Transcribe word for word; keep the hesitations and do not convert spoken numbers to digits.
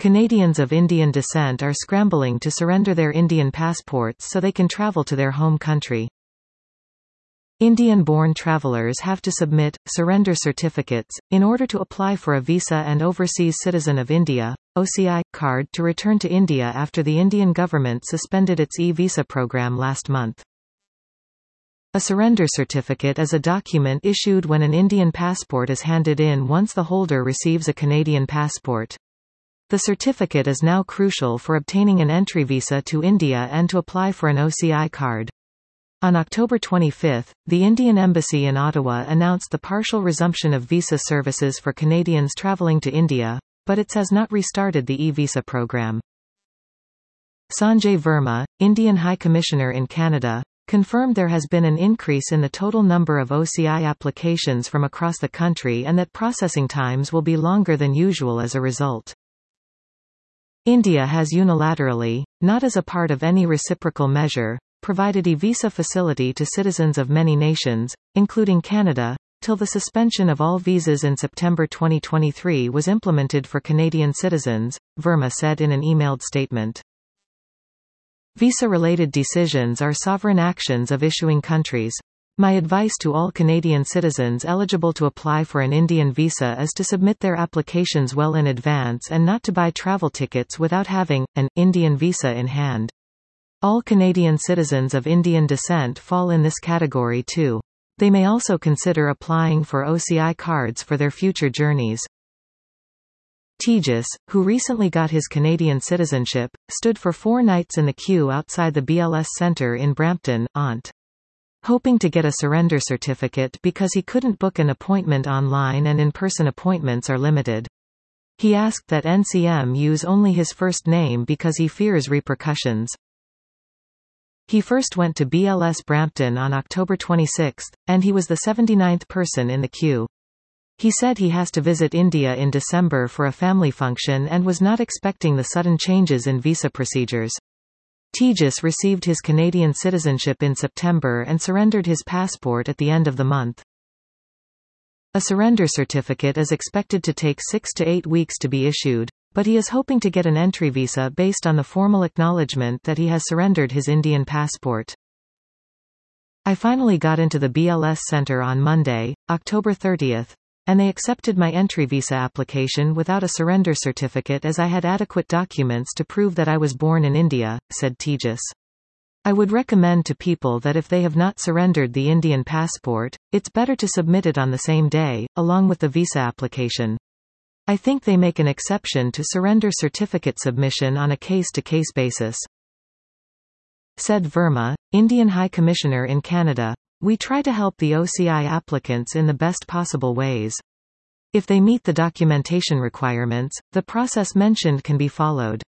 Canadians of Indian descent are scrambling to surrender their Indian passports so they can travel to their home country. Indian-born travelers have to submit surrender certificates in order to apply for a visa and overseas citizen of India (O C I) card to return to India after the Indian government suspended its e-visa program last month. A surrender certificate is a document issued when an Indian passport is handed in once the holder receives a Canadian passport. The certificate is now crucial for obtaining an entry visa to India and to apply for an O C I card. On October twenty-fifth, the Indian Embassy in Ottawa announced the partial resumption of visa services for Canadians travelling to India, but it has not restarted the e-visa program. Sanjay Verma, Indian High Commissioner in Canada, confirmed there has been an increase in the total number of O C I applications from across the country and that processing times will be longer than usual as a result. India has unilaterally, not as a part of any reciprocal measure, provided e-visa facility to citizens of many nations, including Canada, till the suspension of all visas in September twenty twenty-three was implemented for Canadian citizens, Verma said in an emailed statement. Visa-related decisions are sovereign actions of issuing countries. My advice to all Canadian citizens eligible to apply for an Indian visa is to submit their applications well in advance and not to buy travel tickets without having an Indian visa in hand. All Canadian citizens of Indian descent fall in this category too. They may also consider applying for O C I cards for their future journeys. Tejas, who recently got his Canadian citizenship, stood for four nights in the queue outside the B L S Centre in Brampton, Ont. Hoping to get a surrender certificate because he couldn't book an appointment online and in-person appointments are limited. He asked that N C M use only his first name because he fears repercussions. He first went to B L S Brampton on October twenty-sixth, and he was the seventy-ninth person in the queue. He said he has to visit India in December for a family function and was not expecting the sudden changes in visa procedures. Tejas received his Canadian citizenship in September and surrendered his passport at the end of the month. A surrender certificate is expected to take six to eight weeks to be issued, but he is hoping to get an entry visa based on the formal acknowledgement that he has surrendered his Indian passport. I finally got into the B L S Centre on Monday, October thirtieth, and they accepted my entry visa application without a surrender certificate as I had adequate documents to prove that I was born in India, said Tejas. I would recommend to people that if they have not surrendered the Indian passport, it's better to submit it on the same day, along with the visa application. I think they make an exception to surrender certificate submission on a case-to-case basis. Said Verma, Indian High Commissioner in Canada, we try to help the O C I applicants in the best possible ways. If they meet the documentation requirements, the process mentioned can be followed.